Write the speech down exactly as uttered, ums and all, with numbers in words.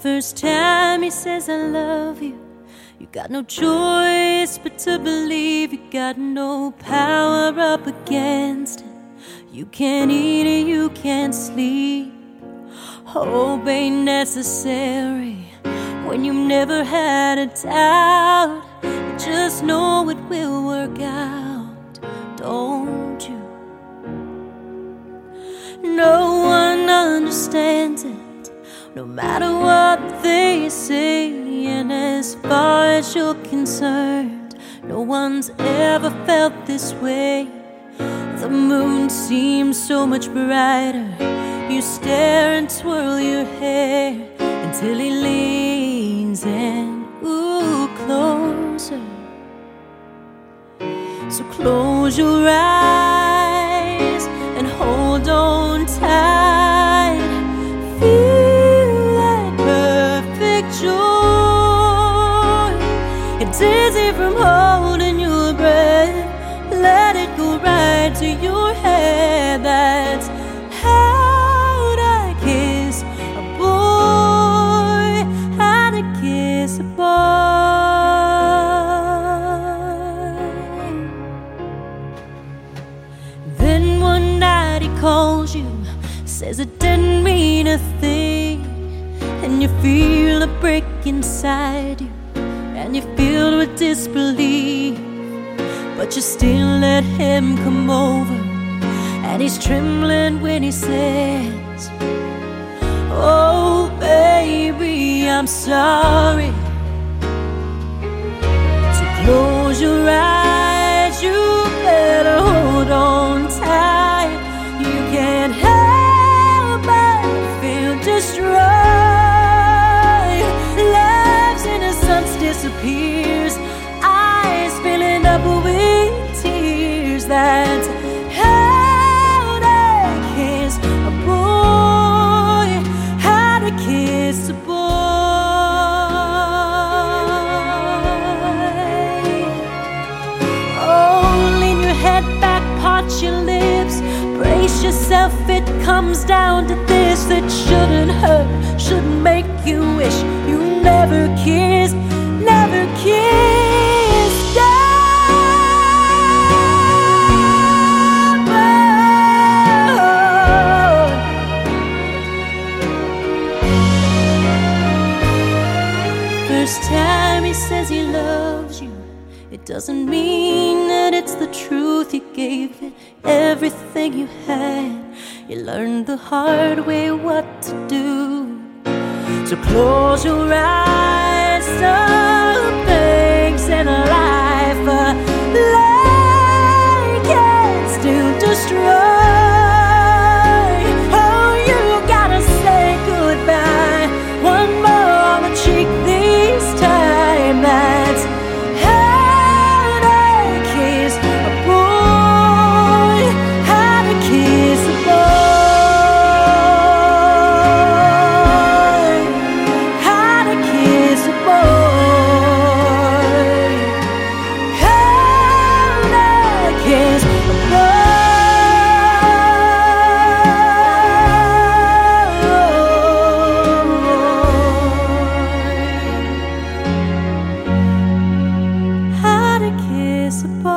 first time he says I love you, you got no choice but to believe. You got no power up against it. You can't eat and you can't sleep. Hope ain't necessary when you've never had a doubt. You just know it will work out, don't you? No one understands it, no matter what they say. And as far as you're concerned, no one's ever felt this way. The moon seems so much brighter. You stare and twirl your hair until he leans in, ooh, closer. So close your eyes and hold on tight. Feel that perfect joy. It's easy from holding your breath. Let it go right to your head. That's how to kiss a boy, how to kiss a boy. Then one night he calls you, says it didn't mean a thing, and you feel a break inside you, and you're filled with disbelief. But you still let him come over, and he's trembling when he says, oh baby, I'm sorry. So close your eyes, you better hold on tight. You can't help but feel destroyed. Love's innocence disappears, eyes filling up with tears. That's how to kiss a boy, how to kiss a boy. Oh, lean your head back, part your lips, brace yourself, it comes down to this. It shouldn't hurt, shouldn't make you wish you never kissed, never kissed. First time he says he loves you, it doesn't mean that it's the truth. You gave it everything you had. You learned the hard way what to do. So close your eyes. Some things in life are like it still destroy. Oh, you gotta say goodbye. One more on the cheek this time. That's how to kiss a boy, how to kiss a boy, how to kiss a boy, how to kiss a boy. How to kiss a boy.